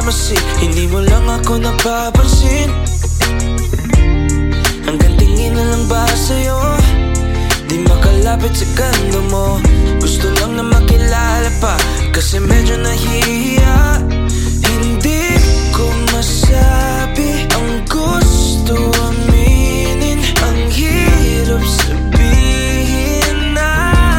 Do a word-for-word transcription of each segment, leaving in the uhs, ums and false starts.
nagmamasid, hindi mo lang ako napapansin. Hanggang tingin na lang ba sa'yo, di makalapit sa ganda mo. Gusto lang na makilala pa, kasi medyo nahihiya. Hindi ko masabi ang gusto aminin, ang hirap sabihin na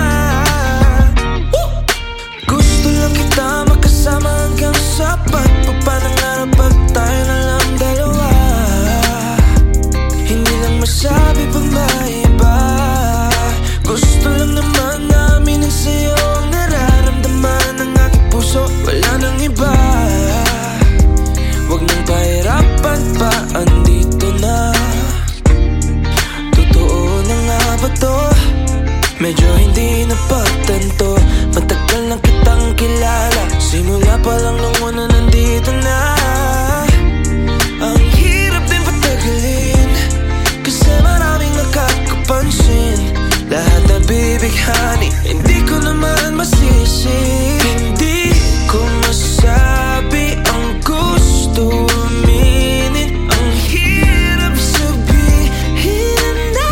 Woo! Gusto lang kita makasama hanggang sapat, papanangarap pag tayo na lang dalawa. Hindi lang masabi pag may iba, gusto lang naman namin ang sa'yo ang nararamdaman ng aking puso. Wala nang iba, wag nang pahirapan pa, andito na. Totoo na nga ba to? Medyo hindi napagtanto, matagal na kitang kilala, simula pa lang nung una nandito na. Ang hirap din patagalin, kasi maraming nakakapansin. Lahat na bibighani, hindi ko naman masisi. Hindi ko masabi ang gusto aminin, ang hirap sabihin na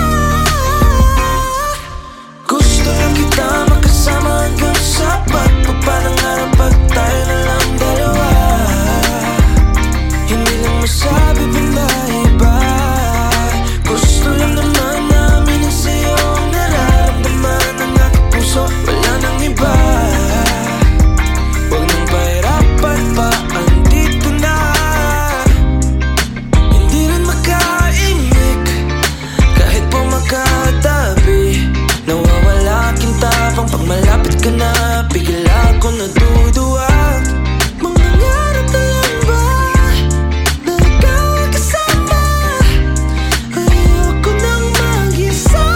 gusto lang kita makasama hanggang sapat, papanangarap pag tayo na lang dalawa. Hindi lang masabi pa na iba, gusto lang naman namin ang sa'yo ang nararamdaman ng aking puso. Wala nang iba, wag nang pahirapan pa, andito na. Hindi rin makaimik, kahit po makatabi. Nawawala aking tapang pag malapit ka na, bigla ako naduduwag. Mangangarap na lang ba na ikaw ang kasama? Ayoko nang mag-isa.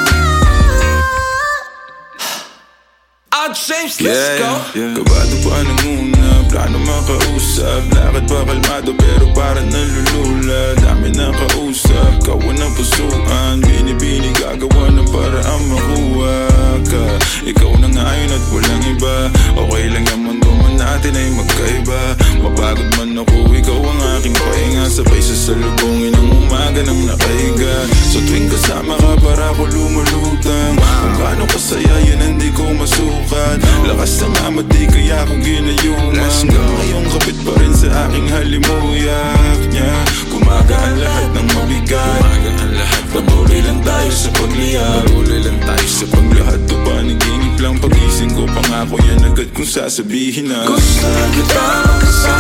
Out James, let's go. Yeah, kabado pa nang una, plano makausap. Lakad pa kalmado pero parang nalulula. Dami na kausap, kawan ng pusuan. Binibini gagawa ng paraan makuha ka. Ikaw na ngayon at walang iba. Okay lang yung mundo man natin ay magkaiba. Mapagod man ako, ikaw ang aking pahinga. Sabay sasalubungin ang umaga ng nakahiga. So tuwing kasama ka para ako lumulutang. Kung gaano kasaya yan hindi ko masukat. Lakas ng amat di kaya akong ginayuman. Hanggang ngayong kapit pa rin sa aking halimuyak niya. Gumagaan lahat ng mabigat. Patuloy lang tayo sa pagliyak. Patuloy lang tayo sa paglahat. To panaginip lang pagising ko. Pangako yan agad kung sasabihin na gusto lang kita makasama